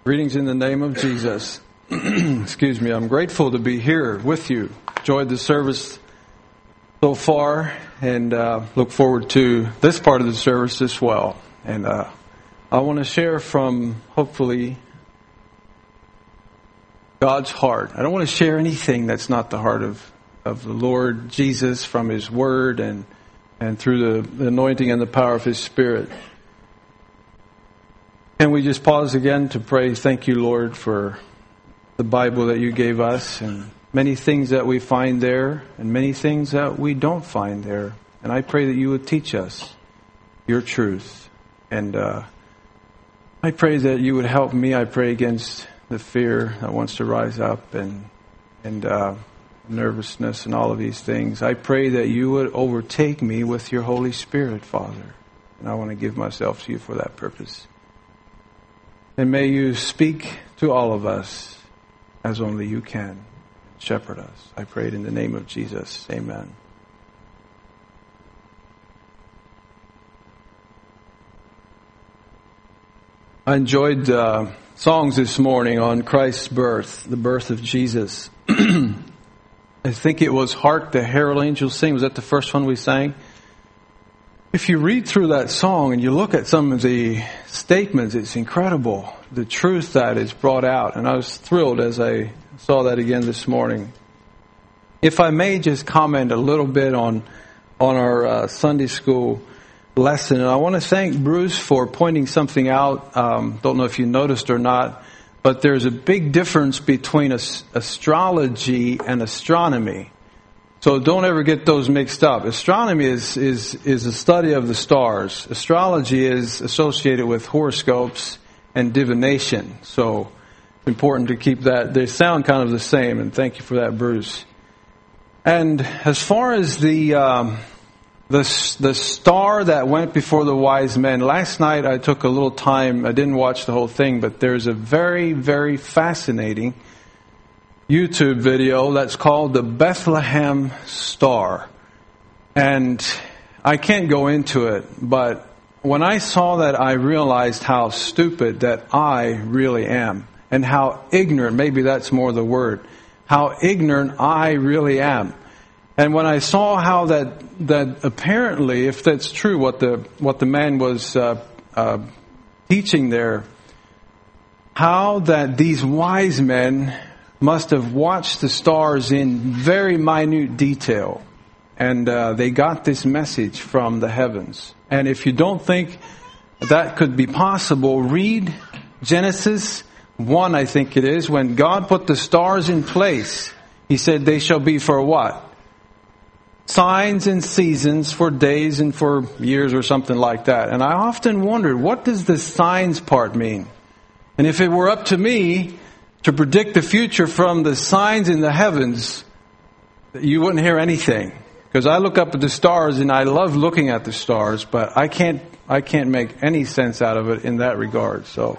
Greetings in the name of Jesus. Excuse me. I'm grateful to be here with you. Enjoyed the service so far and look forward to this part of the service as well. And I want to share from, hopefully, God's heart. I don't want to share anything that's not the heart of the Lord Jesus from His Word and through the anointing and the power of His Spirit. Can we just pause again to pray? Thank you, Lord, for the Bible that you gave us and many things that we find there and many things that we don't find there. And I pray that you would teach us your truth. And I pray that you would help me. I pray against the fear that wants to rise up and nervousness and all of these things. I pray that you would overtake me with your Holy Spirit, Father. And I want to give myself to you for that purpose. And may you speak to all of us as only you can. Shepherd us. I pray it in the name of Jesus. Amen. I enjoyed songs this morning on Christ's birth, the birth of Jesus. I think it was Hark the Herald Angels Sing. Was that the first one we sang? If you read through that song and you look at some of the statements, it's incredible, the truth that is brought out. And I was thrilled as I saw that again this morning. If I may just comment a little bit on our Sunday school lesson. And I want to thank Bruce for pointing something out. Don't know if you noticed or not, but there's a big difference between astrology and astronomy. So don't ever get those mixed up. Astronomy is a study of the stars. Astrology is associated with horoscopes and divination. So it's important to keep that. They sound kind of the same, and thank you for that, Bruce. And as far as the star that went before the wise men, last night I took a little time. I didn't watch the whole thing, but there's a very, very fascinating YouTube video that's called the Bethlehem Star. And I can't go into it, but when I saw that, I realized how stupid that I really am and how ignorant, maybe that's more the word, how ignorant I really am. And when I saw how that apparently, if that's true, what the man was teaching there, how that these wise men must have watched the stars in very minute detail. And they got this message from the heavens. And if you don't think that could be possible, read Genesis 1, I think it is. When God put the stars in place, He said they shall be for what? Signs and seasons, for days and for years or something like that. And I often wondered, what does the signs part mean? And if it were up to me to predict the future from the signs in the heavens, you wouldn't hear anything. Because I look up at the stars and I love looking at the stars, but I can't make any sense out of it in that regard. So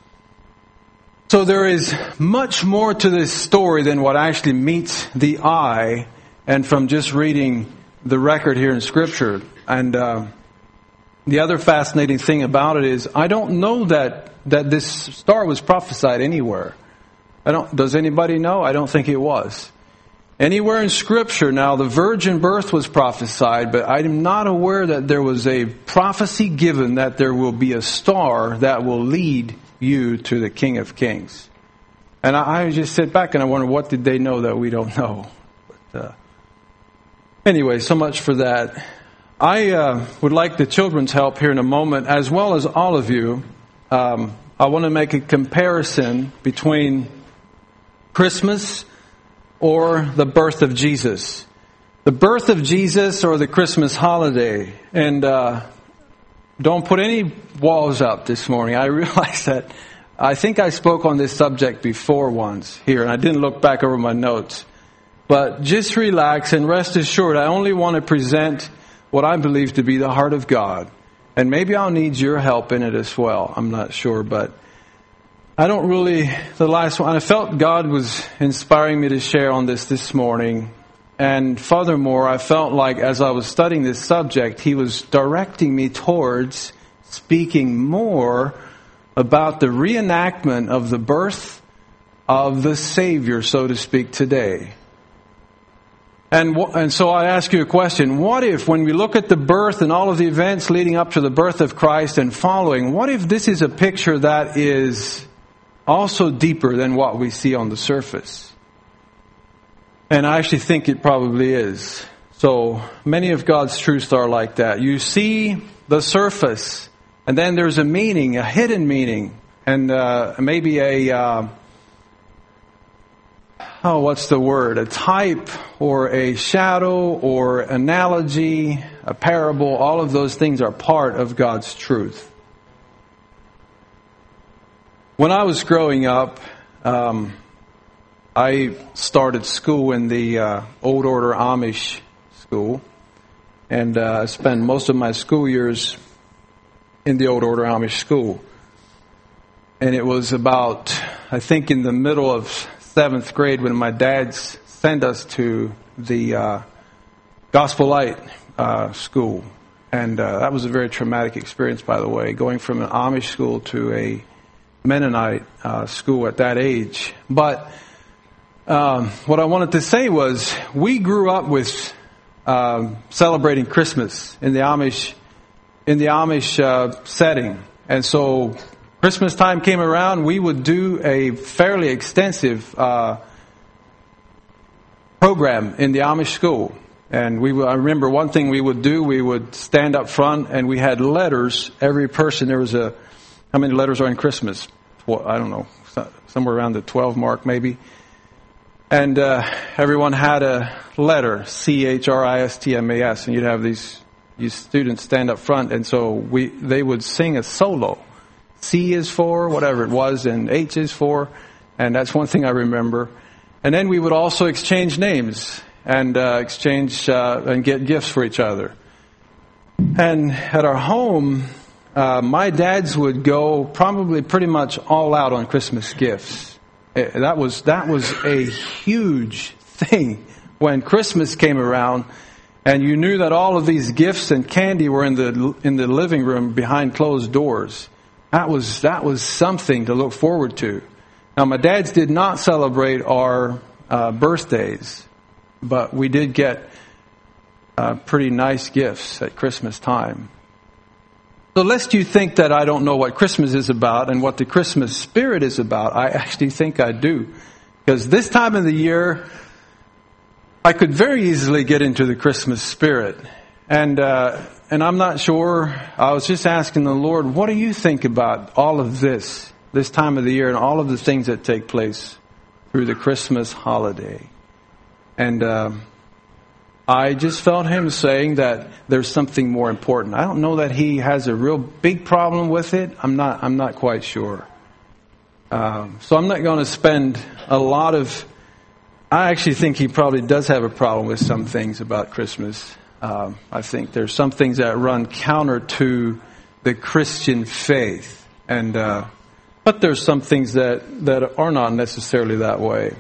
there is much more to this story than what actually meets the eye, and from just reading the record here in Scripture. And the other fascinating thing about it is I don't know that this star was prophesied anywhere. Does anybody know? I don't think it was. Anywhere in Scripture, now the virgin birth was prophesied, but I'm not aware that there was a prophecy given that there will be a star that will lead you to the King of Kings. And I just sit back and I wonder, what did they know that we don't know? But anyway, so much for that. I would like the children's help here in a moment, as well as all of you. I want to make a comparison between Christmas or the birth of Jesus. The birth of Jesus or the Christmas holiday. And don't put any walls up this morning. I realize that I think I spoke on this subject before once here, and I didn't look back over my notes. But just relax and rest assured, I only want to present what I believe to be the heart of God. And maybe I'll need your help in it as well. I'm not sure, but I don't really, the last one, I felt God was inspiring me to share on this morning. And furthermore, I felt like as I was studying this subject, He was directing me towards speaking more about the reenactment of the birth of the Savior, so to speak, today. And so I ask you a question. What if, when we look at the birth and all of the events leading up to the birth of Christ and following, what if this is a picture that is also deeper than what we see on the surface? And I actually think it probably is. So many of God's truths are like that. You see the surface, and then there's a meaning, a hidden meaning, and maybe a... what's the word? A type or a shadow or analogy, a parable. All of those things are part of God's truth. When I was growing up, I started school in the Old Order Amish school. And I spent most of my school years in the Old Order Amish school. And it was about, I think, in the middle of 7th grade when my dad sent us to the Gospel Light school. And that was a very traumatic experience, by the way, going from an Amish school to a Mennonite school at that age. But what I wanted to say was we grew up with celebrating Christmas in the Amish setting. And so Christmas time came around, we would do a fairly extensive program in the Amish school. And I remember one thing we would do, we would stand up front and we had letters. Every person, there was how many letters are in Christmas? Well, I don't know, somewhere around the 12 mark maybe. And everyone had a letter, CHRISTMAS, and you'd have these students stand up front, and so they would sing a solo. C is for whatever it was, and H is for, and that's one thing I remember. And then we would also exchange names and exchange and get gifts for each other. And at our home, my dads would go probably pretty much all out on Christmas gifts. That was a huge thing when Christmas came around, and you knew that all of these gifts and candy were in the living room behind closed doors. That was something to look forward to. Now, my dads did not celebrate our birthdays, but we did get pretty nice gifts at Christmas time. So lest you think that I don't know what Christmas is about and what the Christmas spirit is about, I actually think I do. Because this time of the year, I could very easily get into the Christmas spirit. And I'm not sure, I was just asking the Lord, what do you think about all of this time of the year and all of the things that take place through the Christmas holiday? And I just felt Him saying that there's something more important. I don't know that He has a real big problem with it. I'm not quite sure. So I'm not going to spend a lot of... I actually think He probably does have a problem with some things about Christmas. I think there's some things that run counter to the Christian faith, but there's some things that are not necessarily that way.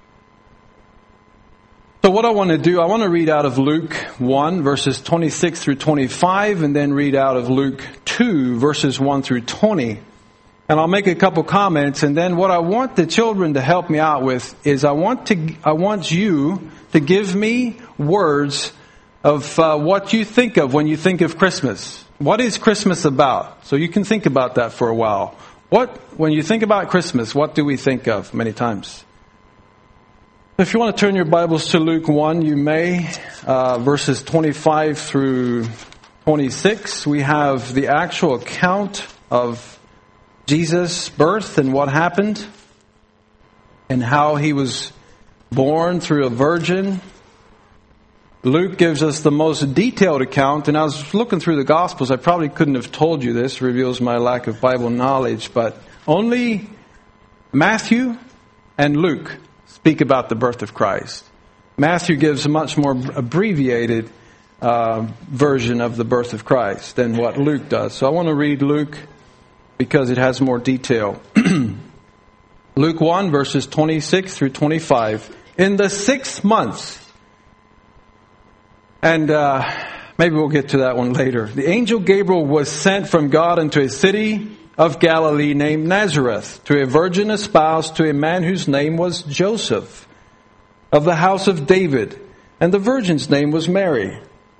So what I want to do, I want to read out of Luke 1, verses 26 through 25, and then read out of Luke 2, verses 1 through 20. And I'll make a couple comments, and then what I want the children to help me out with is I want you to give me words of what you think of when you think of Christmas. What is Christmas about? So you can think about that for a while. When you think about Christmas, what do we think of many times? If you want to turn your Bibles to Luke 1, you may. Verses 25 through 26, we have the actual account of Jesus' birth and what happened and how He was born through a virgin. Luke gives us the most detailed account, and I was looking through the Gospels. I probably couldn't have told you this, reveals my lack of Bible knowledge, but only Matthew and Luke speak about the birth of Christ. Matthew gives a much more abbreviated version of the birth of Christ than what Luke does. So I want to read Luke because it has more detail. Luke 1, verses 26 through 25. In the 6th month, and maybe we'll get to that one later. The angel Gabriel was sent from God into a city of Galilee named Nazareth, to a virgin espoused to a man whose name was Joseph, of the house of David, and the virgin's name was Mary.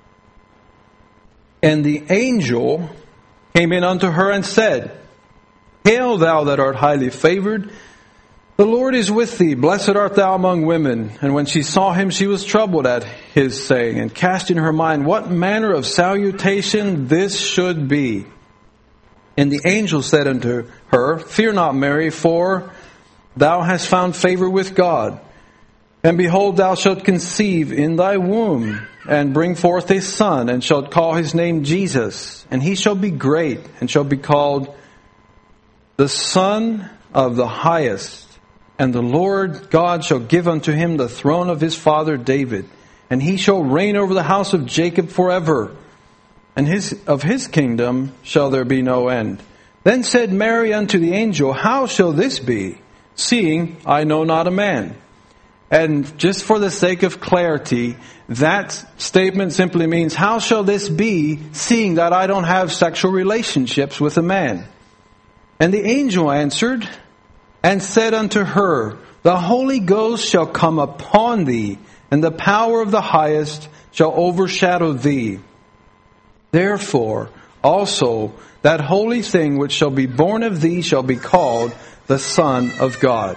And the angel came in unto her and said, Hail, thou that art highly favored, the Lord is with thee, blessed art thou among women. And when she saw him, she was troubled at his saying, and cast in her mind what manner of salutation this should be. And the angel said unto her, Fear not, Mary, for thou hast found favor with God. And behold, thou shalt conceive in thy womb, and bring forth a son, and shalt call his name Jesus. And he shall be great, and shall be called the Son of the Highest. And the Lord God shall give unto him the throne of his father David. And he shall reign over the house of Jacob forever. And of his kingdom shall there be no end. Then said Mary unto the angel, How shall this be, seeing I know not a man? And just for the sake of clarity, that statement simply means, how shall this be, seeing that I don't have sexual relationships with a man? And the angel answered and said unto her, The Holy Ghost shall come upon thee, and the power of the Highest shall overshadow thee. Therefore also that holy thing which shall be born of thee shall be called the Son of God.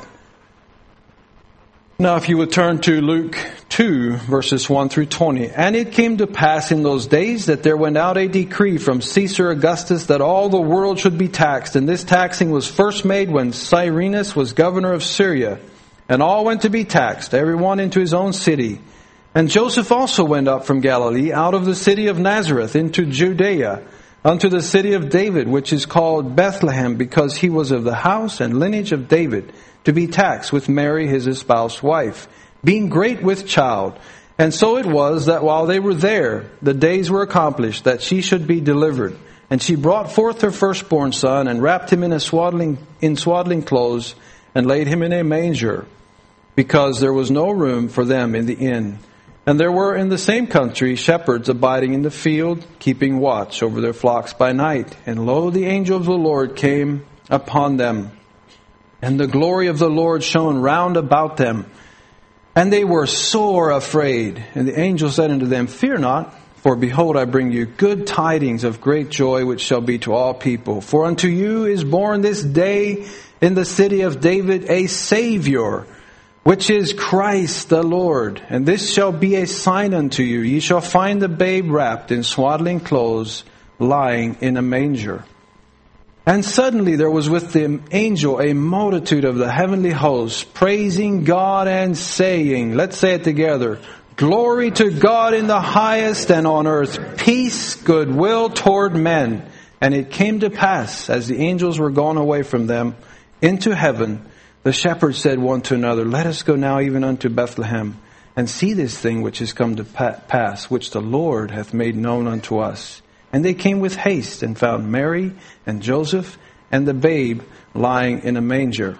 Now if you would turn to Luke 2, verses 1 through 20. And it came to pass in those days that there went out a decree from Caesar Augustus that all the world should be taxed. And this taxing was first made when Cyrenius was governor of Syria. And all went to be taxed, every one into his own city. And Joseph also went up from Galilee, out of the city of Nazareth, into Judea, unto the city of David, which is called Bethlehem, because he was of the house and lineage of David, to be taxed with Mary his espoused wife, being great with child. And so it was that while they were there, the days were accomplished that she should be delivered. And she brought forth her firstborn son, and wrapped him in swaddling clothes, and laid him in a manger, because there was no room for them in the inn. And there were in the same country shepherds abiding in the field, keeping watch over their flocks by night. And lo, the angel of the Lord came upon them, and the glory of the Lord shone round about them. And they were sore afraid. And the angel said unto them, Fear not, for behold, I bring you good tidings of great joy, which shall be to all people. For unto you is born this day in the city of David a Savior, which is Christ the Lord. And this shall be a sign unto you. Ye shall find the babe wrapped in swaddling clothes, lying in a manger. And suddenly there was with the angel a multitude of the heavenly hosts, praising God and saying, let's say it together, Glory to God in the highest, and on earth peace, goodwill toward men. And it came to pass, as the angels were gone away from them into heaven, the shepherds said one to another, Let us go now even unto Bethlehem, and see this thing which is come to pass, which the Lord hath made known unto us. And they came with haste, and found Mary and Joseph and the babe lying in a manger.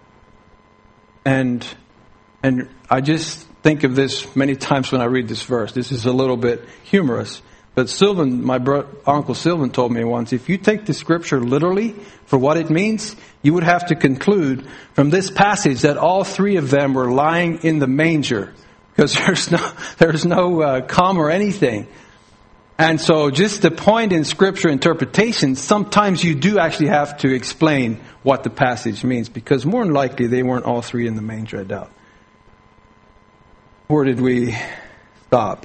And I just think of this many times when I read this verse. This is a little bit humorous. But Sylvan, Uncle Sylvan told me once, if you take the scripture literally for what it means, you would have to conclude from this passage that all three of them were lying in the manger, because there's no comma or anything. And so just the point in scripture interpretation, sometimes you do actually have to explain what the passage means, because more than likely they weren't all three in the manger, I doubt. Where did we stop?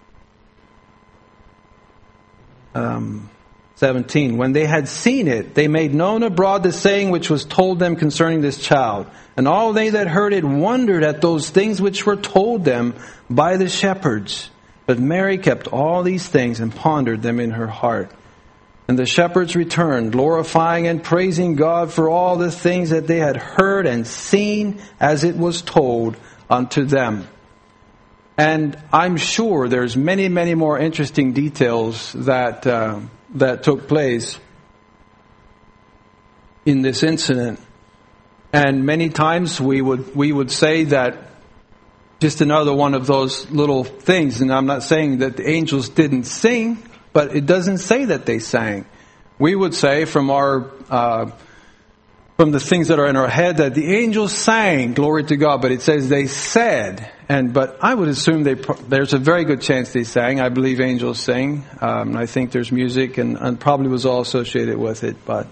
17. When they had seen it, they made known abroad the saying which was told them concerning this child. And all they that heard it wondered at those things which were told them by the shepherds. But Mary kept all these things and pondered them in her heart. And the shepherds returned, glorifying and praising God for all the things that they had heard and seen as it was told unto them. And I'm sure there's many, many more interesting details that took place in this incident. And many times we would say that just another one of those little things. And I'm not saying that the angels didn't sing, but it doesn't say that they sang. we would say from from the things that are in our head that the angels sang, glory to God, but it says they said. But I would assume there's a very good chance they sang. I believe angels sing. I think there's music and probably was all associated with it. But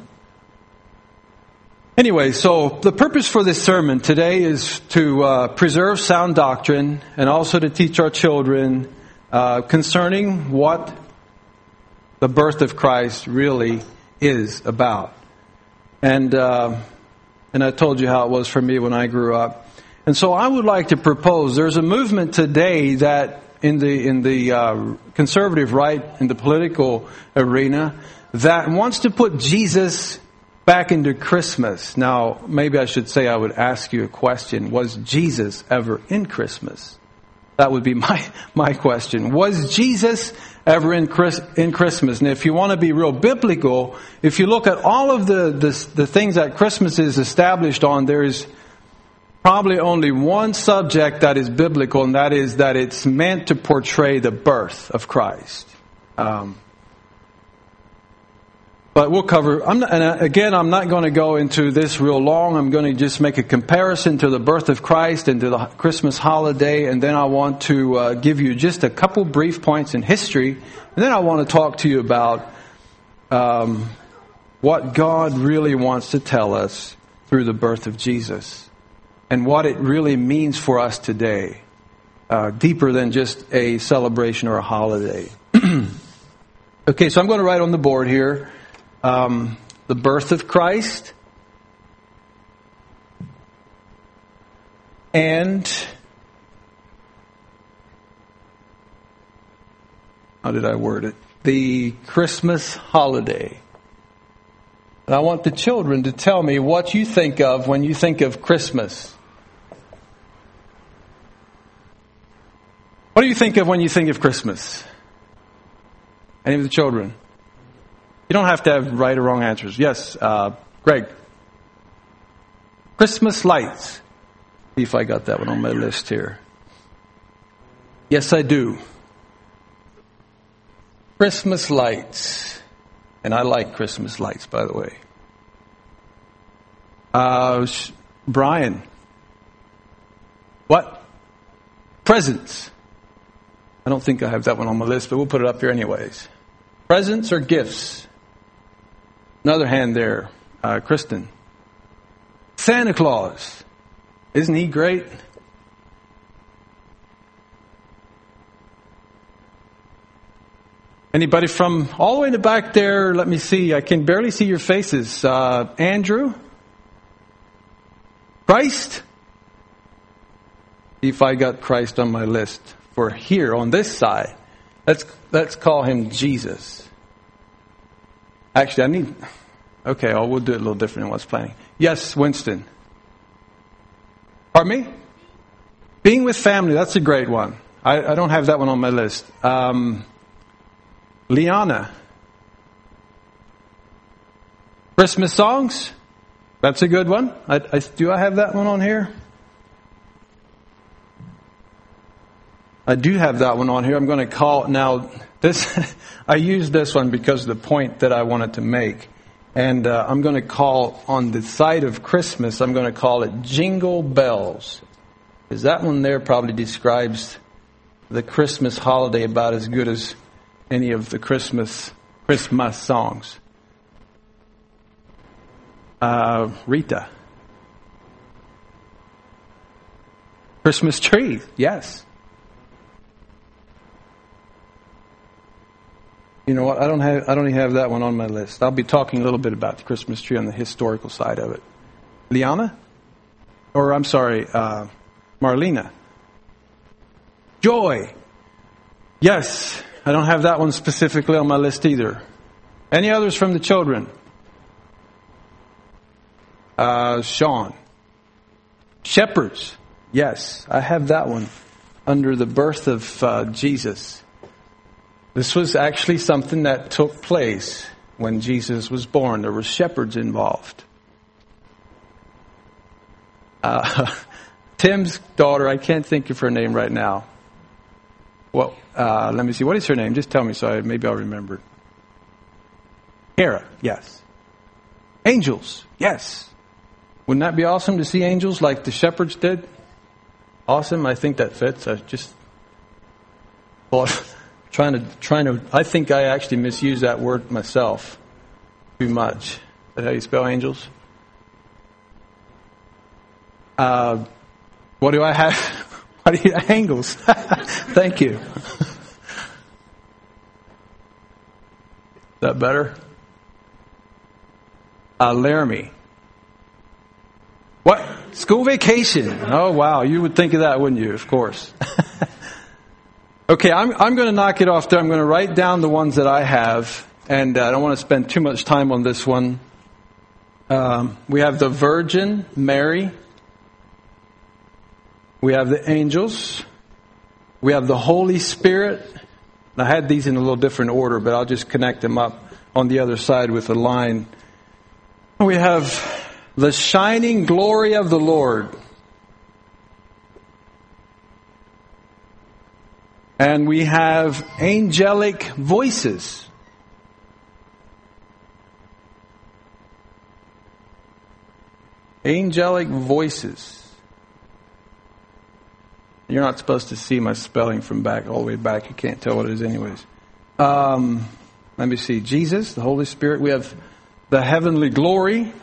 anyway, so the purpose for this sermon today is to preserve sound doctrine and also to teach our children concerning what the birth of Christ really is about. And I told you how it was for me when I grew up. And so I would like to propose, there's a movement today that in the conservative right, in the political arena, that wants to put Jesus back into Christmas. Now, maybe I should say I would ask you a question. Was Jesus ever in Christmas? That would be my question. Was Jesus ever in Christmas? And if you want to be real biblical, if you look at all of the things that Christmas is established on, there is probably only one subject that is biblical, and that is that it's meant to portray the birth of Christ. But we'll cover, I'm not going to go into this real long. I'm going to just make a comparison to the birth of Christ and to the Christmas holiday. And then I want to give you just a couple brief points in history. And then I want to talk to you about what God really wants to tell us through the birth of Jesus. And what it really means for us today. Deeper than just a celebration or a holiday. Okay, so I'm going to write on the board here. The birth of Christ and how did I word it? The Christmas holiday. And I want the children to tell me what you think of when you think of Christmas. What do you think of when you think of Christmas? Any of the children? You don't have to have right or wrong answers. Yes, Greg. Christmas lights. See if I got that one on my list here. Yes, I do. Christmas lights. And I like Christmas lights, by the way. Brian. What? Presents. I don't think I have that one on my list, but we'll put it up here anyways. Presents or gifts? Another hand there, Kristen. Santa Claus. Isn't he great? Anybody from all the way in the back there? Let me see. I can barely see your faces. Andrew? Christ? See if I got Christ on my list for here on this side. Let's call him Jesus. Actually, okay, we'll do it a little different than what's planning. Yes, Winston. Pardon me? Being with family, that's a great one. I don't have that one on my list. Liana. Christmas songs? That's a good one. Do I have that one on here? I do have that one on here. I'm going to call now this. I used this one because of the point that I wanted to make, and I'm going to call on the side of Christmas. I'm going to call it Jingle Bells, because that one there probably describes the Christmas holiday about as good as any of the Christmas songs. Rita. Christmas tree, yes. You know what? I don't even have that one on my list. I'll be talking a little bit about the Christmas tree on the historical side of it. Liana? Or I'm sorry, Marlena. Joy. Yes. I don't have that one specifically on my list either. Any others from the children? Sean. Shepherds. Yes, I have that one under the birth of Jesus. This was actually something that took place when Jesus was born. There were shepherds involved. Tim's daughter, I can't think of her name right now. Well, let me see. What is her name? Just tell me so maybe I'll remember. Hera, yes. Angels, yes. Wouldn't that be awesome to see angels like the shepherds did? Awesome, I think that fits. I just trying to. I think I actually misused that word myself too much. Is that how you spell angels? What do I have? What do you angles? Thank you. Is that better? Laramie. What? School vacation. Oh, wow. You would think of that, wouldn't you? Of course. Okay, I'm going to knock it off there. I'm going to write down the ones that I have, and I don't want to spend too much time on this one. We have the Virgin Mary. We have the angels. We have the Holy Spirit. I had these in a little different order, but I'll just connect them up on the other side with a line. We have the shining glory of the Lord. And we have angelic voices. Angelic voices. You're not supposed to see my spelling from back all the way back. You can't tell what it is anyways. Let me see. Jesus, the Holy Spirit. We have the heavenly glory.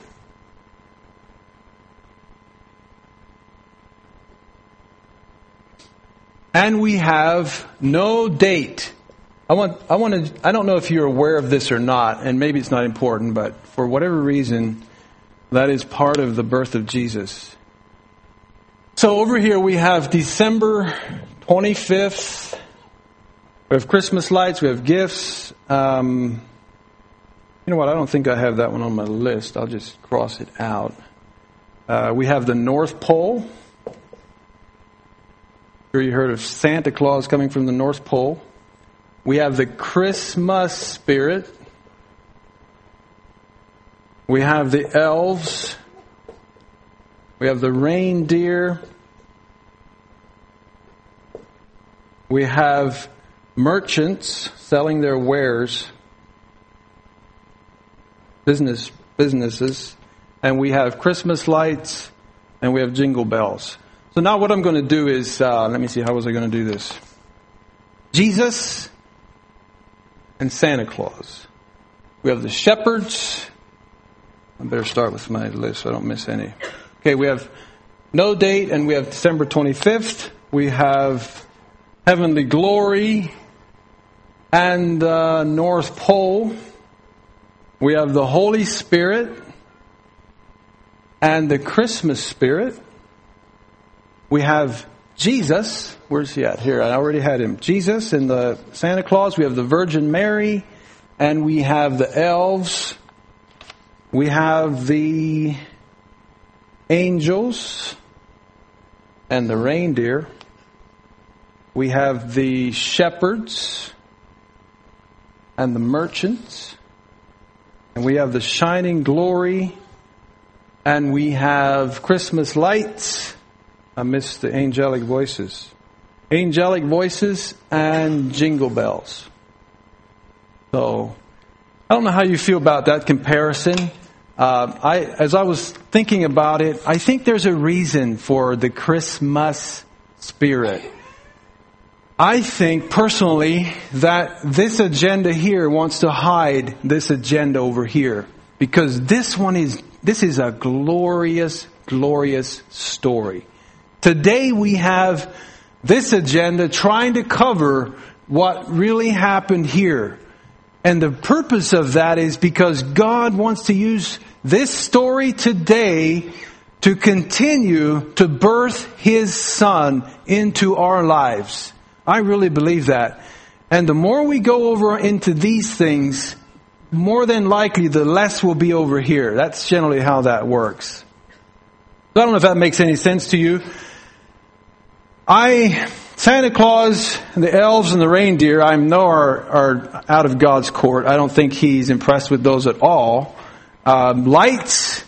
And we have no date. I don't know if you're aware of this or not, and maybe it's not important, but for whatever reason, that is part of the birth of Jesus. So over here we have December 25th. We have Christmas lights. We have gifts. You know what? I don't think I have that one on my list. I'll just cross it out. We have the North Pole. Sure you heard of Santa Claus coming from the North Pole. We have the Christmas spirit. We have the elves. We have the reindeer. We have merchants selling their wares. Businesses. And we have Christmas lights. And we have jingle bells. So now what I'm going to do is, let me see, how was I going to do this? Jesus and Santa Claus. We have the shepherds. I better start with my list so I don't miss any. Okay, we have no date, and we have December 25th. We have heavenly glory and North Pole. We have the Holy Spirit and the Christmas spirit. We have Jesus. Where's he at? Here, I already had him. Jesus and the Santa Claus. We have the Virgin Mary. And we have the elves. We have the angels and the reindeer. We have the shepherds and the merchants. And we have the shining glory. And we have Christmas lights. I missed the angelic voices. Angelic voices and jingle bells. So, I don't know how you feel about that comparison. As I was thinking about it, I think there's a reason for the Christmas spirit. I think personally that this agenda here wants to hide this agenda over here. Because this is a glorious, glorious story. Today we have this agenda trying to cover what really happened here. And the purpose of that is because God wants to use this story today to continue to birth His Son into our lives. I really believe that. And the more we go over into these things, more than likely the less will be over here. That's generally how that works. I don't know if that makes any sense to you. Santa Claus, the elves, and the reindeer, I know are out of God's court. I don't think He's impressed with those at all. Lights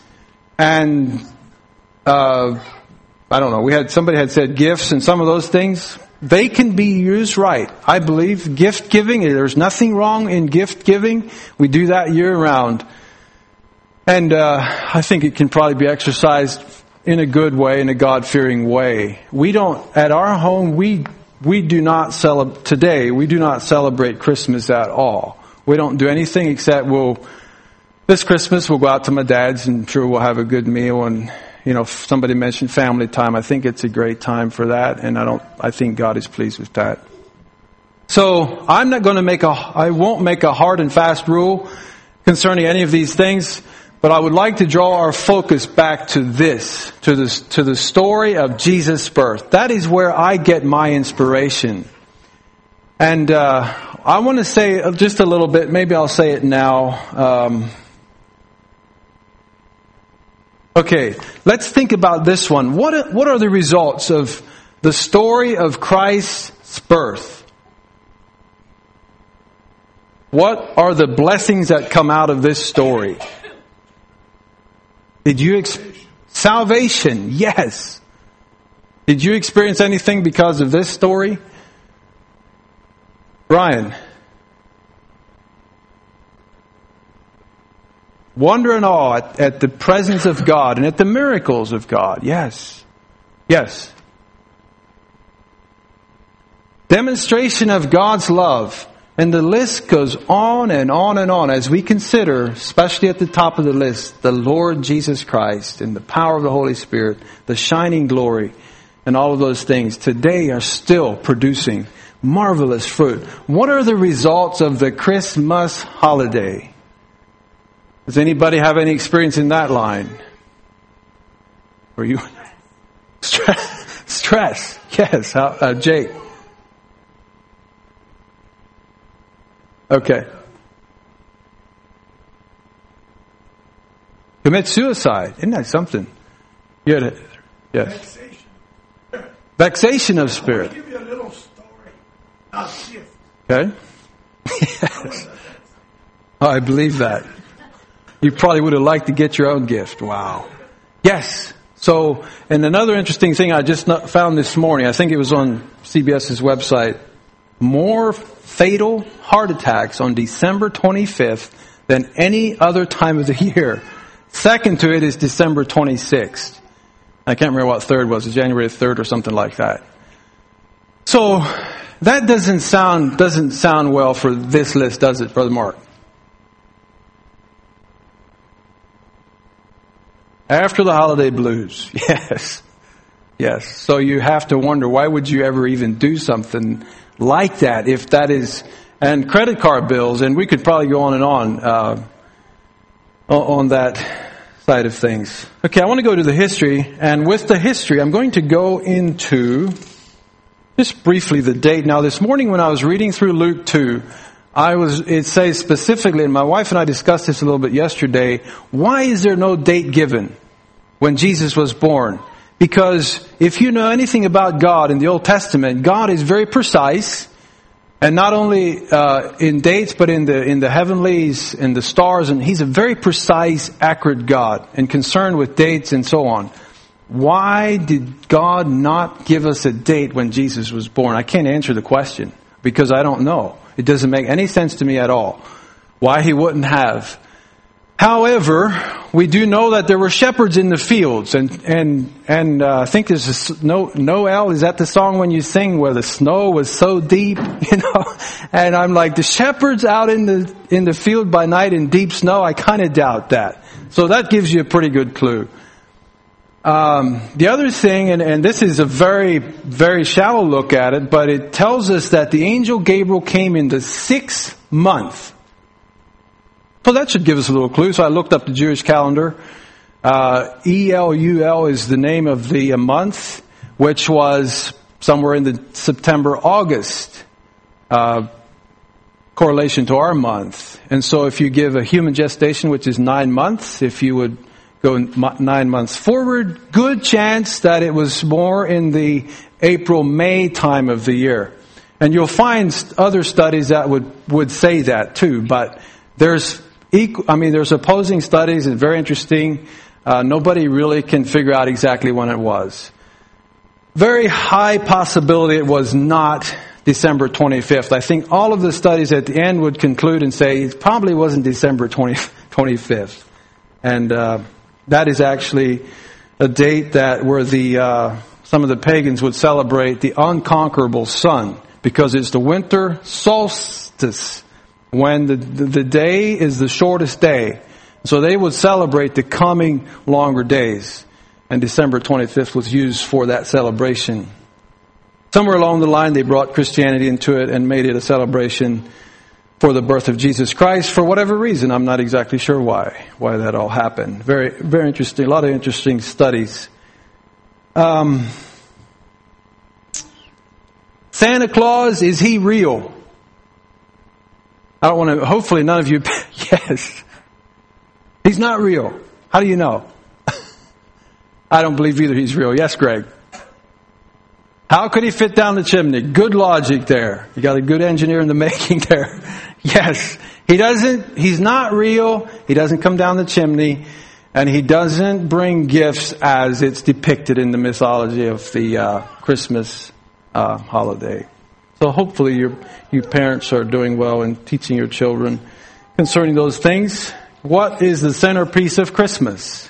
and, I don't know, somebody had said gifts and some of those things. they can be used right. I believe gift giving, there's nothing wrong in gift giving. We do that year round. And I think it can probably be exercised in a good way, in a God-fearing way. We don't, at our home, we do not celebrate, today, we do not celebrate Christmas at all. We don't do anything except this Christmas we'll go out to my dad's and sure we'll have a good meal. And, if somebody mentioned family time, I think it's a great time for that. And I think God is pleased with that. So I won't make a hard and fast rule concerning any of these things. But I would like to draw our focus back to this, to the story of Jesus' birth. That is where I get my inspiration. And I want to say just a little bit, maybe I'll say it now. Okay, let's think about this one. What are the results of the story of Christ's birth? What are the blessings that come out of this story? Salvation, yes. Did you experience anything because of this story? Brian. Wonder and awe at the presence of God and at the miracles of God. Yes. Yes. Demonstration of God's love. And the list goes on and on and on as we consider, especially at the top of the list, the Lord Jesus Christ and the power of the Holy Spirit, the shining glory, and all of those things today are still producing marvelous fruit. What are the results of the Christmas holiday? Does anybody have any experience in that line? Or you? Stress. Yes. Jake. Okay. Commit suicide. Isn't that something? Yes. Vexation. Vexation of spirit. I'll give you a little story. I'll shift. Okay. Yes. Oh, I believe that. You probably would have liked to get your own gift. Wow. Yes. So, and another interesting thing I just found this morning, I think it was on CBS's website, more fatal heart attacks on December 25th than any other time of the year. Second to it is December 26th. I can't remember what third was. It was January 3rd or something like that. So that doesn't sound well for this list, does it, Brother Mark? After the holiday blues. Yes. Yes. So you have to wonder, why would you ever even do something like that if that is, and credit card bills, and we could probably go on and on that side of things. Okay, I want to go to the history, and with the history, I'm going to go into just briefly the date. Now, this morning when I was reading through Luke 2, it says specifically, and my wife and I discussed this a little bit yesterday, why is there no date given when Jesus was born? Because if you know anything about God in the Old Testament, God is very precise, and not only in dates, but in the heavenlies, in the stars, and He's a very precise, accurate God, and concerned with dates and so on. Why did God not give us a date when Jesus was born? I can't answer the question, because I don't know. It doesn't make any sense to me at all why He wouldn't have. However, we do know that there were shepherds in the fields, and I think there's Noel. Is that the song when you sing where the snow was so deep, And I'm like, the shepherds out in the field by night in deep snow. I kind of doubt that. So that gives you a pretty good clue. The other thing, and this is a very, very shallow look at it, but it tells us that the angel Gabriel came in the 6th month. So that should give us a little clue. So I looked up the Jewish calendar. Elul is the name of the month, which was somewhere in the September-August correlation to our month. And so if you give a human gestation, which is 9 months, if you would go 9 months forward, good chance that it was more in the April-May time of the year. And you'll find other studies that would say that too, but there's opposing studies, and very interesting. Nobody really can figure out exactly when it was. very high possibility it was not December 25th. I think all of the studies at the end would conclude and say it probably wasn't December 25th. And that is actually a date that where some of the pagans would celebrate the unconquerable sun, because it's the winter solstice when the day is the shortest day. So they would celebrate the coming longer days. And December 25th was used for that celebration. Somewhere along the line, they brought Christianity into it and made it a celebration for the birth of Jesus Christ for whatever reason. I'm not exactly sure why that all happened. Very, very interesting. A lot of interesting studies. Santa Claus, is he real? I don't want to, hopefully none of you, yes. He's not real. How do you know? I don't believe either he's real. Yes, Greg. How could he fit down the chimney? Good logic there. You got a good engineer in the making there. Yes. He's not real. He doesn't come down the chimney. And he doesn't bring gifts as it's depicted in the mythology of the Christmas holiday. So hopefully you parents are doing well in teaching your children concerning those things. What is the centerpiece of Christmas?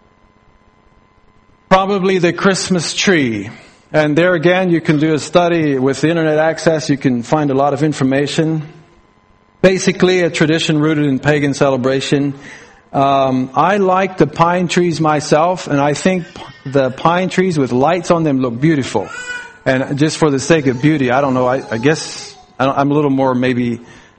Probably the Christmas tree. And there again, you can do a study with the internet access. You can find a lot of information. Basically, a tradition rooted in pagan celebration. I like the pine trees myself, and I think the pine trees with lights on them look beautiful. And just for the sake of beauty, I don't know, I guess I'm a little more maybe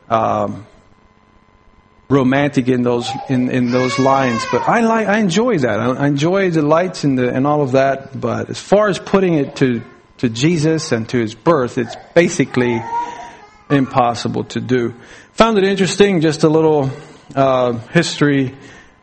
romantic in those lines, but I enjoy that. I enjoy the lights and all of that. But as far as putting it to Jesus and to his birth, it's basically impossible to do. Found it interesting, just a little history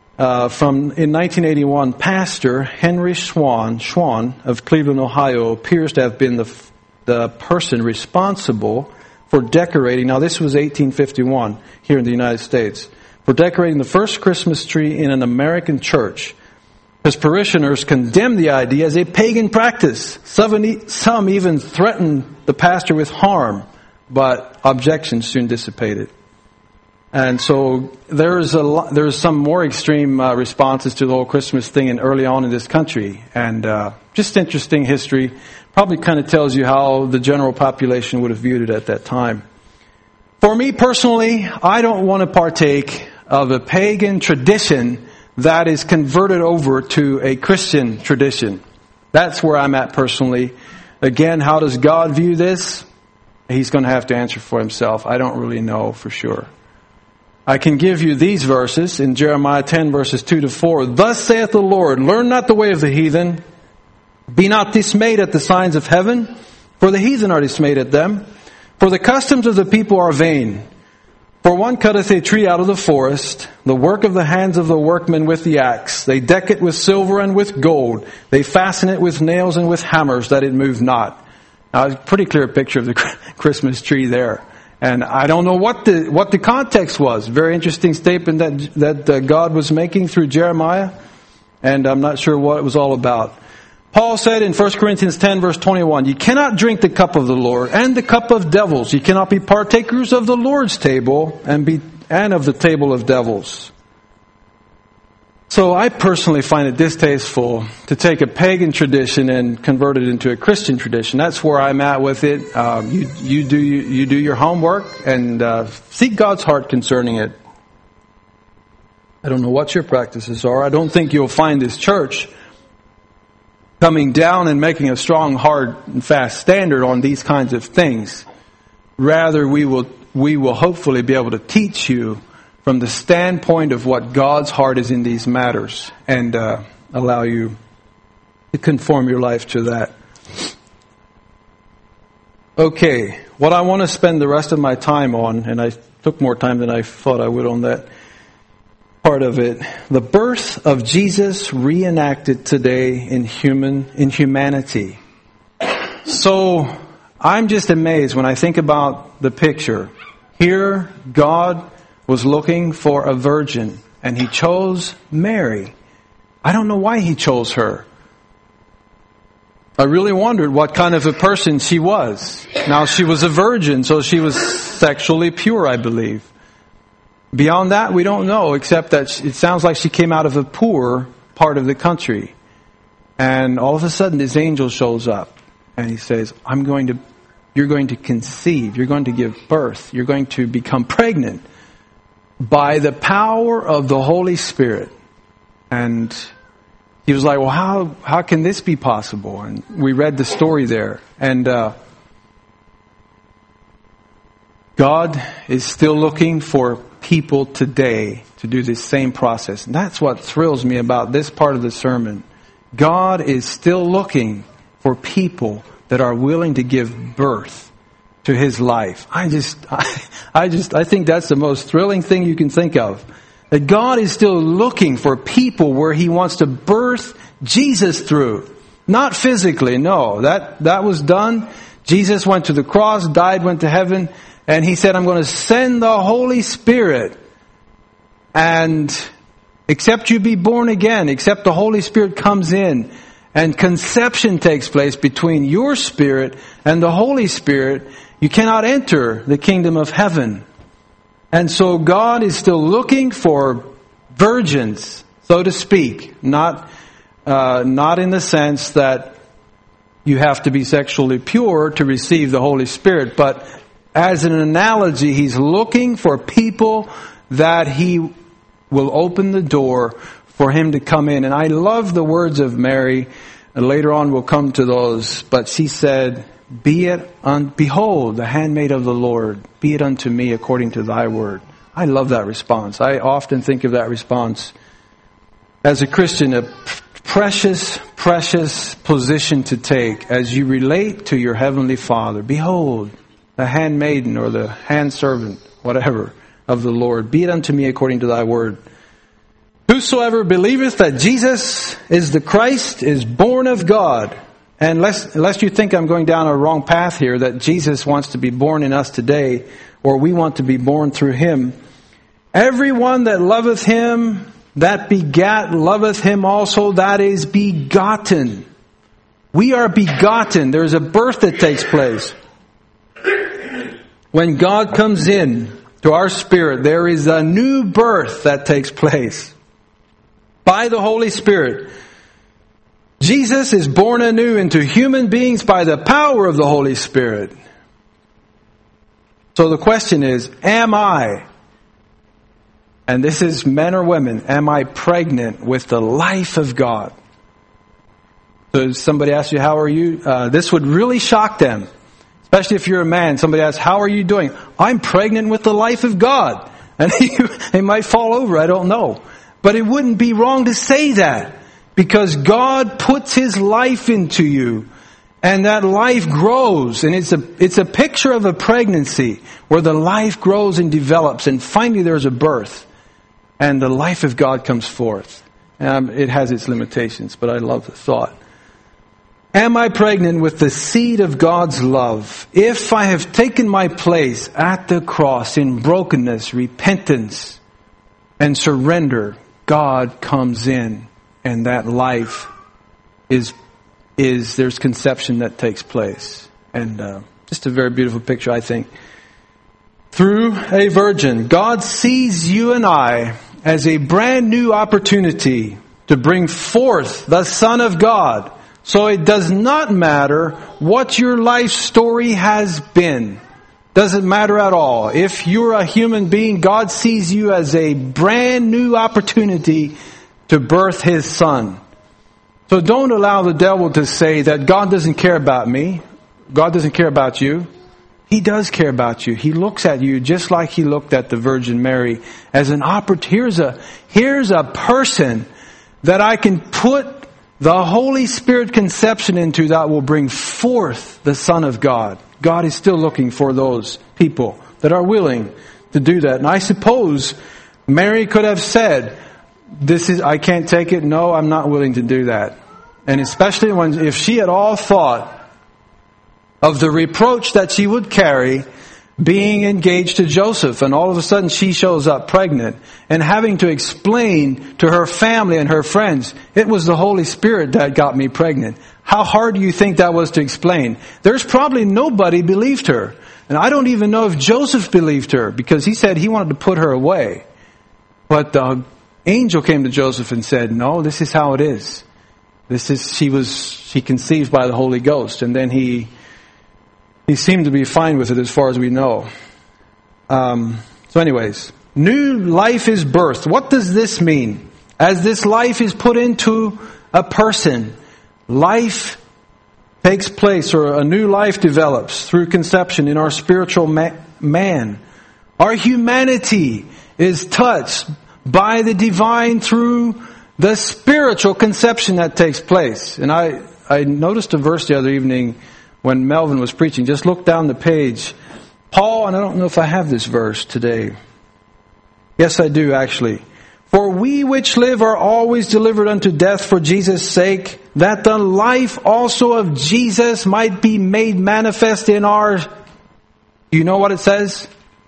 from in 1981. Pastor Henry Schwan of Cleveland, Ohio, appears to have been the person responsible for decorating. Now, this was 1851 here in the United States. For decorating the first Christmas tree in an American church. His parishioners condemned the idea as a pagan practice. Some even threatened the pastor with harm, but objections soon dissipated. And so there's some more extreme responses to the whole Christmas thing early on in this country. And just interesting history. Probably kind of tells you how the general population would have viewed it at that time. For me personally, I don't want to partake of a pagan tradition that is converted over to a Christian tradition. That's where I'm at personally. Again, how does God view this? He's going to have to answer for himself. I don't really know for sure. I can give you these verses in Jeremiah 10 verses 2 to 4. Thus saith the Lord, learn not the way of the heathen. Be not dismayed at the signs of heaven, for the heathen are dismayed at them. For the customs of the people are vain. For one cutteth a tree out of the forest, the work of the hands of the workmen with the axe. They deck it with silver and with gold. They fasten it with nails and with hammers, that it move not. Now, it's a pretty clear picture of the Christmas tree there. And I don't know what the context was. Very interesting statement that God was making through Jeremiah. And I'm not sure what it was all about. Paul said in 1 Corinthians 10 verse 21, you cannot drink the cup of the Lord and the cup of devils. You cannot be partakers of the Lord's table and of the table of devils. So I personally find it distasteful to take a pagan tradition and convert it into a Christian tradition. That's where I'm at with it. You do your homework and seek God's heart concerning it. I don't know what your practices are. I don't think you'll find this church coming down and making a strong, hard, and fast standard on these kinds of things. Rather, we will hopefully be able to teach you from the standpoint of what God's heart is in these matters and allow you to conform your life to that. Okay, what I want to spend the rest of my time on, and I took more time than I thought I would on that part of it, the birth of Jesus reenacted today in humanity. So I'm just amazed when I think about the picture. Here, God was looking for a virgin, and he chose Mary. I don't know why he chose her. I really wondered what kind of a person she was. Now, she was a virgin, so she was sexually pure, I believe. Beyond that, we don't know, except that it sounds like she came out of a poor part of the country. And all of a sudden, this angel shows up, and he says, you're going to conceive, you're going to give birth, you're going to become pregnant by the power of the Holy Spirit. And he was like, well, how can this be possible? And we read the story there. And God is still looking for people today to do this same process. And that's what thrills me about this part of the sermon. God is still looking for people that are willing to give birth to His life. I think that's the most thrilling thing you can think of. That God is still looking for people where He wants to birth Jesus through. Not physically, no. That was done. Jesus went to the cross, died, went to heaven, and He said, I'm going to send the Holy Spirit. And except you be born again, except the Holy Spirit comes in, and conception takes place between your spirit and the Holy Spirit, you cannot enter the kingdom of heaven. And so God is still looking for virgins, so to speak. Not in the sense that you have to be sexually pure to receive the Holy Spirit, but as an analogy, He's looking for people that He will open the door for Him to come in. And I love the words of Mary, and later on we'll come to those, but she said, behold, the handmaid of the Lord, be it unto me according to thy word. I love that response. I often think of that response as a Christian, a precious, precious position to take as you relate to your Heavenly Father. Behold, the handmaiden or the handservant, whatever, of the Lord, be it unto me according to thy word. Whosoever believeth that Jesus is the Christ is born of God. And lest you think I'm going down a wrong path here, that Jesus wants to be born in us today, or we want to be born through Him. Everyone that loveth Him, that begat, loveth Him also that is begotten. We are begotten. There's a birth that takes place. When God comes in to our spirit, there is a new birth that takes place by the Holy Spirit. Jesus is born anew into human beings by the power of the Holy Spirit. So the question is, am I, and this is men or women, am I pregnant with the life of God? So if somebody asks you, how are you? This would really shock them. Especially if you're a man. Somebody asks, how are you doing? I'm pregnant with the life of God. And they might fall over, I don't know. But it wouldn't be wrong to say that. Because God puts His life into you, and that life grows, and it's a picture of a pregnancy where the life grows and develops, and finally there's a birth, and the life of God comes forth. It has its limitations, but I love the thought. Am I pregnant with the seed of God's love? If I have taken my place at the cross in brokenness, repentance, and surrender, God comes in. And that life is there's conception that takes place. And just a very beautiful picture, I think. Through a virgin, God sees you and I as a brand new opportunity to bring forth the Son of God. So it does not matter what your life story has been. Doesn't matter at all. If you're a human being, God sees you as a brand new opportunity to birth His Son. So don't allow the devil to say that God doesn't care about me. God doesn't care about you. He does care about you. He looks at you just like He looked at the Virgin Mary as an opportunity. Here's a person that I can put the Holy Spirit conception into that will bring forth the Son of God. God is still looking for those people that are willing to do that. And I suppose Mary could have said, I can't take it. No, I'm not willing to do that. And especially if she at all thought of the reproach that she would carry being engaged to Joseph, and all of a sudden she shows up pregnant and having to explain to her family and her friends, it was the Holy Spirit that got me pregnant. How hard do you think that was to explain? There's probably nobody believed her. And I don't even know if Joseph believed her, because he said he wanted to put her away. But the angel came to Joseph and said, no, this is how it is. She conceived by the Holy Ghost. And then he seemed to be fine with it as far as we know. So anyways, new life is birthed. What does this mean? As this life is put into a person, life takes place, or a new life develops through conception in our spiritual man. Our humanity is touched by the divine through the spiritual conception that takes place. And I noticed a verse the other evening when Melvin was preaching. Just look down the page. Paul, and I don't know if I have this verse today. Yes, I do actually. For we which live are always delivered unto death for Jesus' sake, that the life also of Jesus might be made manifest in our, you know what it says?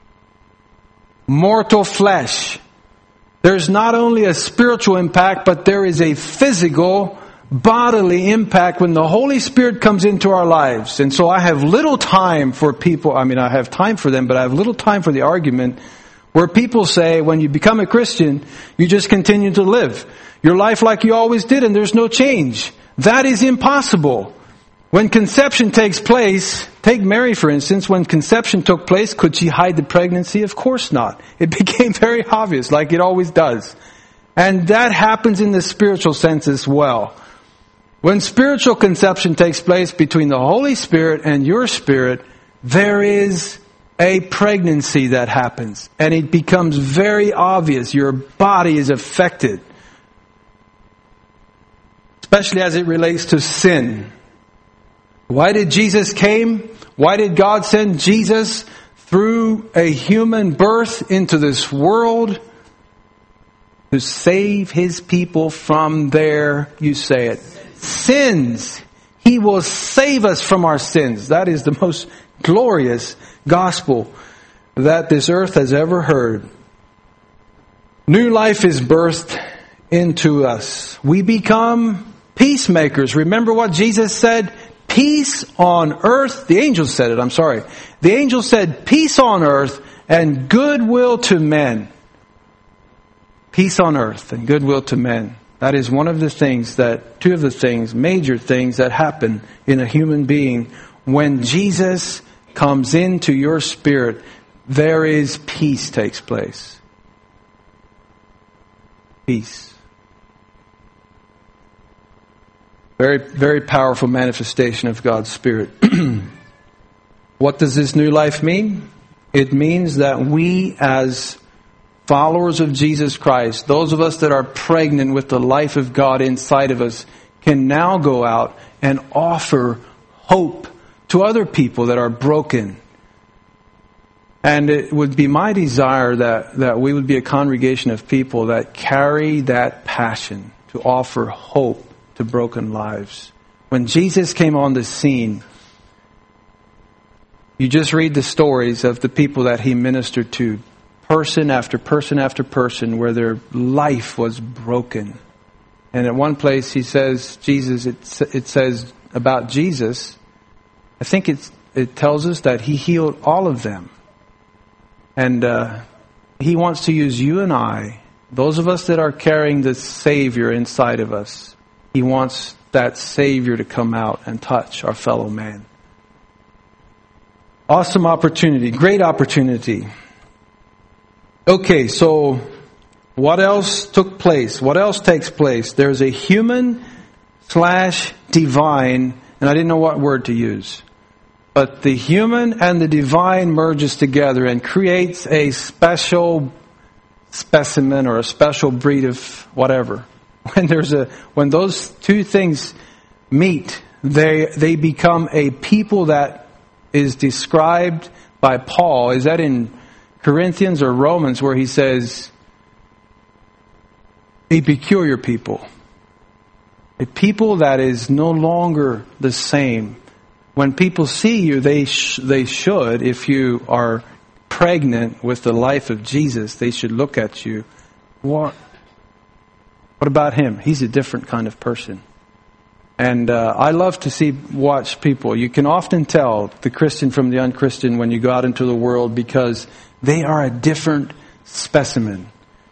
Mortal flesh. There's not only a spiritual impact, but there is a physical, bodily impact when the Holy Spirit comes into our lives. And so I have little time for people, I have time for them, but I have little time for the argument where people say, when you become a Christian, you just continue to live your life like you always did and there's no change. That is impossible. When conception takes place, take Mary for instance, when conception took place, could she hide the pregnancy? Of course not. It became very obvious, like it always does. And that happens in the spiritual sense as well. When spiritual conception takes place between the Holy Spirit and your spirit, there is a pregnancy that happens. And it becomes very obvious. Your body is affected. Especially as it relates to sin. Why did Jesus came? Why did God send Jesus through a human birth into this world? To save His people from their, you say it, sins. He will save us from our sins. That is the most glorious gospel that this earth has ever heard. New life is birthed into us. We become peacemakers. Remember what Jesus said? Peace on earth. The angel said it, I'm sorry. The angel said, peace on earth and goodwill to men. Peace on earth and goodwill to men. That is one of the things two of the things, major things that happen in a human being. When Jesus comes into your spirit, there is peace takes place. Peace. Very, very powerful manifestation of God's Spirit. What does this new life mean? It means that we as followers of Jesus Christ, those of us that are pregnant with the life of God inside of us, can now go out and offer hope to other people that are broken. And it would be my desire that we would be a congregation of people that carry that passion to offer hope to broken lives. When Jesus came on the scene, you just read the stories of the people that He ministered to, person after person after person, where their life was broken. And at one place He says, it says about Jesus, I think it tells us that He healed all of them. And He wants to use you and I, those of us that are carrying the Savior inside of us. He wants that Savior to come out and touch our fellow man. Awesome opportunity, great opportunity. Okay, so what else took place? What else takes place? There's a human / divine, and I didn't know what word to use. But the human and the divine merges together and creates a special specimen or a special breed of whatever. When those two things meet, they become a people that is described by Paul. Is that in Corinthians or Romans, where he says a peculiar people, a people that is no longer the same. When people see you, they should, if you are pregnant with the life of Jesus, they should look at you. What about him? He's a different kind of person. And I love to watch people. You can often tell the Christian from the unchristian when you go out into the world because they are a different specimen.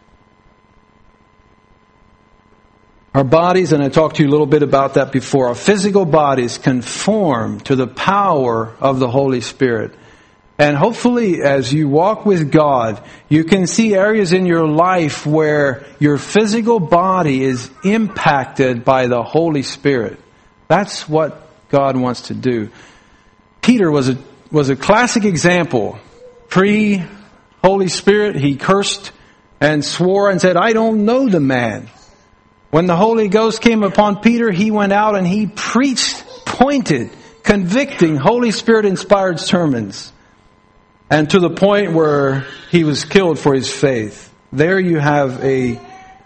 Our bodies, and I talked to you a little bit about that before, our physical bodies conform to the power of the Holy Spirit. And hopefully as you walk with God, you can see areas in your life where your physical body is impacted by the Holy Spirit. That's what God wants to do. Peter was a classic example. Pre-Holy Spirit, he cursed and swore and said, I don't know the man. When the Holy Ghost came upon Peter, he went out and he preached pointed, convicting, Holy Spirit-inspired sermons. And to the point where he was killed for his faith. There you have a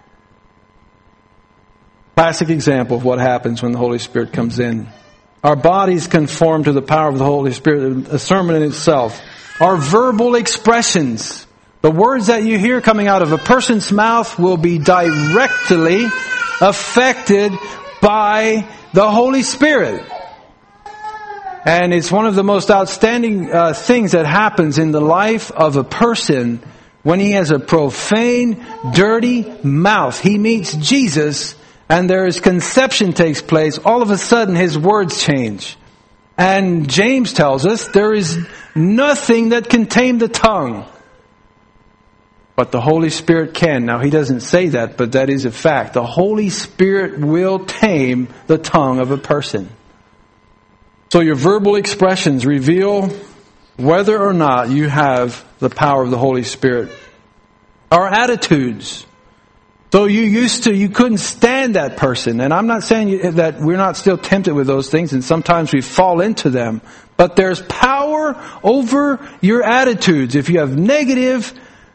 classic example of what happens when the Holy Spirit comes in. Our bodies conform to the power of the Holy Spirit, a sermon in itself. Our verbal expressions, the words that you hear coming out of a person's mouth will be directly affected by the Holy Spirit. And it's one of the most outstanding things that happens in the life of a person when he has a profane, dirty mouth. He meets Jesus and conception takes place. All of a sudden his words change. And James tells us there is nothing that can tame the tongue. But the Holy Spirit can. Now, he doesn't say that, but that is a fact. The Holy Spirit will tame the tongue of a person. So your verbal expressions reveal whether or not you have the power of the Holy Spirit. Our attitudes. So you couldn't stand that person. And I'm not saying that we're not still tempted with those things, and sometimes we fall into them. But there's power over your attitudes. If you have negative,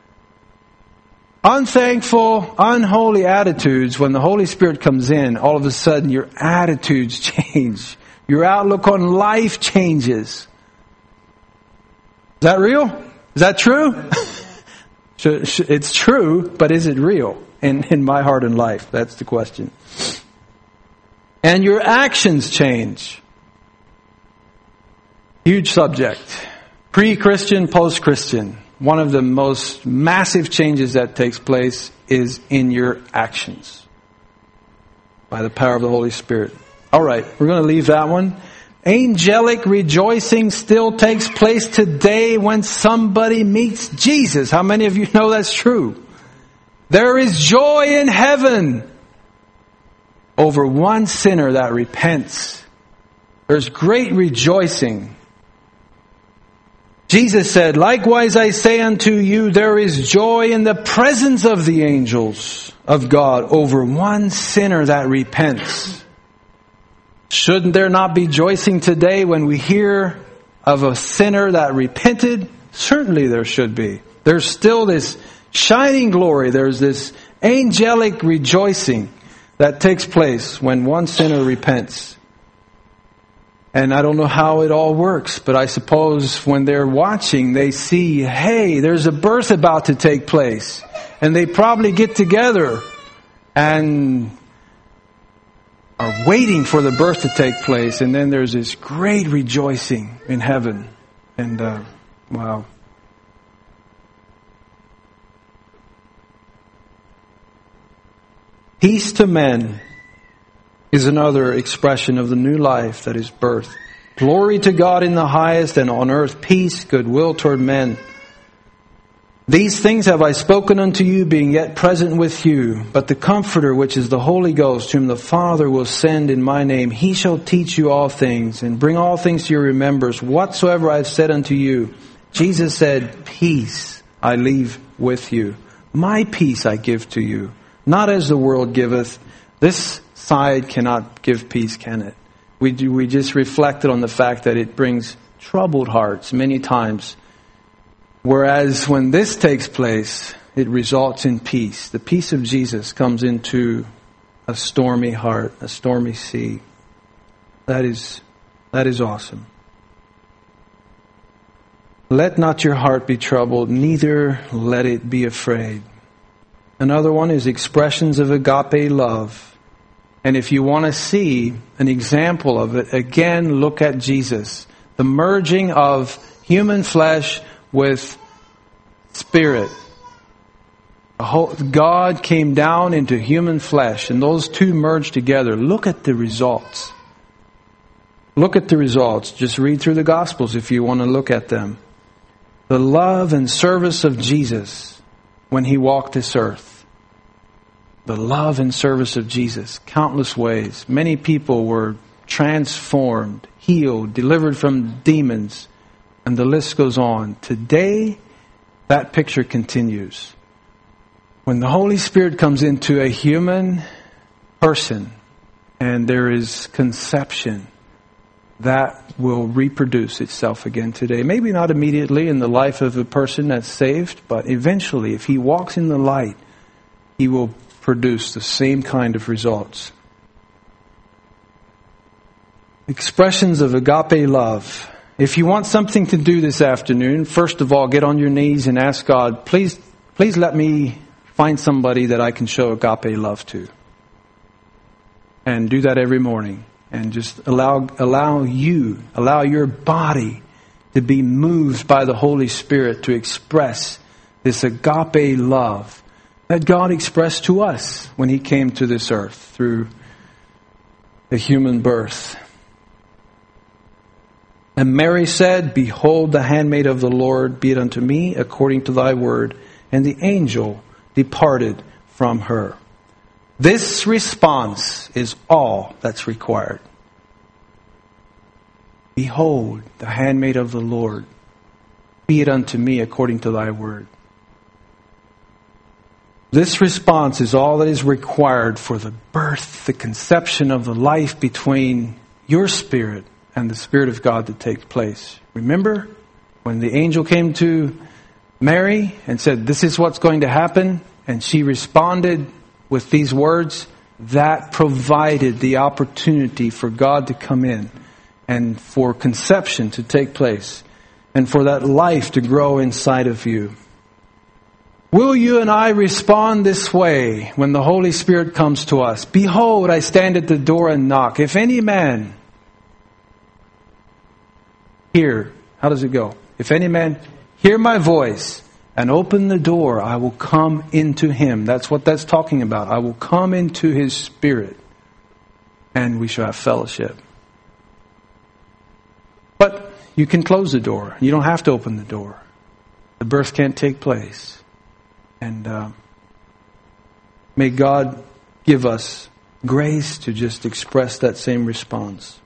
unthankful, unholy attitudes, when the Holy Spirit comes in, all of a sudden your attitudes change. Your outlook on life changes. Is that real? Is that true? It's true, but is it real in my heart and life? That's the question. And your actions change. Huge subject. Pre-Christian, post-Christian. One of the most massive changes that takes place is in your actions by the power of the Holy Spirit. All right, we're going to leave that one. Angelic rejoicing still takes place today when somebody meets Jesus. How many of you know that's true? There is joy in heaven over one sinner that repents. There's great rejoicing. Jesus said, likewise I say unto you, there is joy in the presence of the angels of God over one sinner that repents. Shouldn't there not be rejoicing today when we hear of a sinner that repented? Certainly there should be. There's still this shining glory. There's this angelic rejoicing that takes place when one sinner repents. And I don't know how it all works, but I suppose when they're watching, they see, hey, there's a birth about to take place. And they probably get together and are waiting for the birth to take place. And then there's this great rejoicing in heaven. And, wow. Peace to men is another expression of the new life that is birth. Glory to God in the highest, and on earth peace, goodwill toward men. These things have I spoken unto you, being yet present with you. But the Comforter, which is the Holy Ghost, whom the Father will send in my name, He shall teach you all things, and bring all things to your remembrance, whatsoever I have said unto you. Jesus said, peace I leave with you. My peace I give to you. Not as the world giveth. This side cannot give peace, can it? We just reflected on the fact that it brings troubled hearts many times. Whereas when this takes place, it results in peace. The peace of Jesus comes into a stormy heart, a stormy sea. That is awesome. Let not your heart be troubled, neither let it be afraid. Another one is expressions of agape love. And if you want to see an example of it, again, look at Jesus. The merging of human flesh with spirit. God came down into human flesh, and those two merged together. Look at the results. Look at the results. Just read through the Gospels if you want to look at them. The love and service of Jesus when He walked this earth. The love and service of Jesus. Countless ways. Many people were transformed, healed, delivered from demons, and the list goes on. Today, that picture continues. When the Holy Spirit comes into a human person and there is conception, that will reproduce itself again today. Maybe not immediately in the life of a person that's saved, but eventually, if he walks in the light, he will produce the same kind of results. Expressions of agape love. If you want something to do this afternoon, first of all, get on your knees and ask God, please let me find somebody that I can show agape love to. And do that every morning. And just allow your body to be moved by the Holy Spirit to express this agape love that God expressed to us when He came to this earth through the human birth. And Mary said, "Behold the handmaid of the Lord, be it unto me according to thy word." And the angel departed from her. This response is all that's required. Behold, the handmaid of the Lord, be it unto me according to thy word. This response is all that is required for the birth, the conception of the life between your spirit and the Spirit of God to take place. Remember when the angel came to Mary and said, "This is what's going to happen," and she responded with these words? That provided the opportunity for God to come in and for conception to take place and for that life to grow inside of you. Will you and I respond this way when the Holy Spirit comes to us? "Behold, I stand at the door and knock. If any man hear," how does it go? "If any man hear my voice and open the door, I will come into him." That's what that's talking about. I will come into his spirit and we shall have fellowship. But you can close the door. You don't have to open the door. The birth can't take place. And may God give us grace to just express that same response.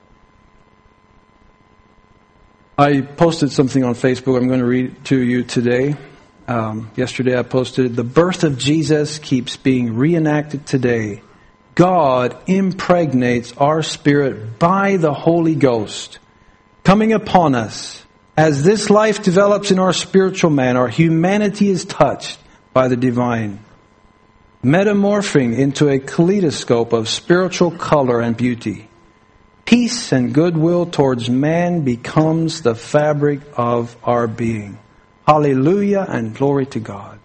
I posted something on Facebook I'm going to read to you today. Yesterday I posted, "The birth of Jesus keeps being reenacted today. God impregnates our spirit by the Holy Ghost coming upon us. As this life develops in our spiritual man, our humanity is touched by the divine, metamorphing into a kaleidoscope of spiritual color and beauty. Peace and goodwill towards man becomes the fabric of our being. Hallelujah and glory to God."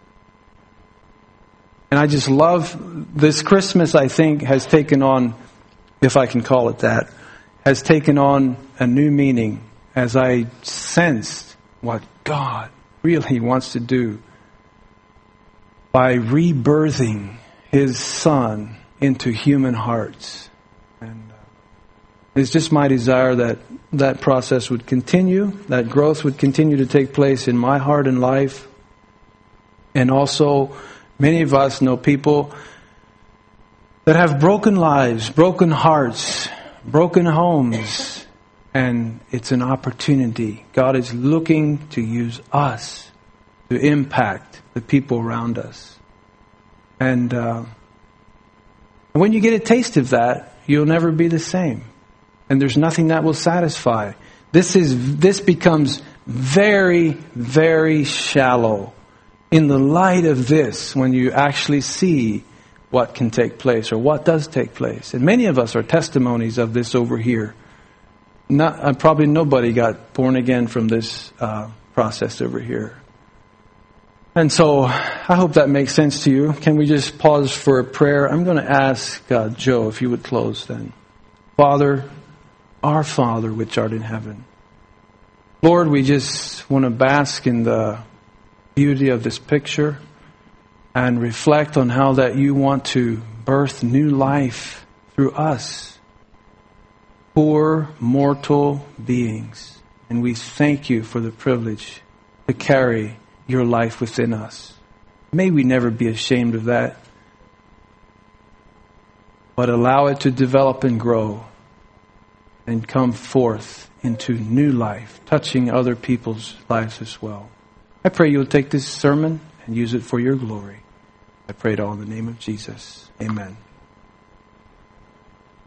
And I just love this Christmas, I think, has taken on, if I can call it that, has taken on a new meaning as I sensed what God really wants to do by rebirthing His Son into human hearts. And it's just my desire that that process would continue, that growth would continue to take place in my heart and life. And also, many of us know people that have broken lives, broken hearts, broken homes, and it's an opportunity. God is looking to use us to impact the people around us. And when you get a taste of that, you'll never be the same. And there's nothing that will satisfy. This becomes very, very shallow in the light of this when you actually see what can take place or what does take place. And many of us are testimonies of this over here. Probably nobody got born again from this process over here. And so I hope that makes sense to you. Can we just pause for a prayer? I'm going to ask Joe if you would close then. Father, our Father which art in heaven. Lord, we just want to bask in the beauty of this picture and reflect on how that you want to birth new life through us, poor mortal beings. And we thank you for the privilege to carry your life within us. May we never be ashamed of that, but allow it to develop and grow and come forth into new life, touching other people's lives as well. I pray you'll take this sermon and use it for your glory. I pray it all in the name of Jesus. Amen.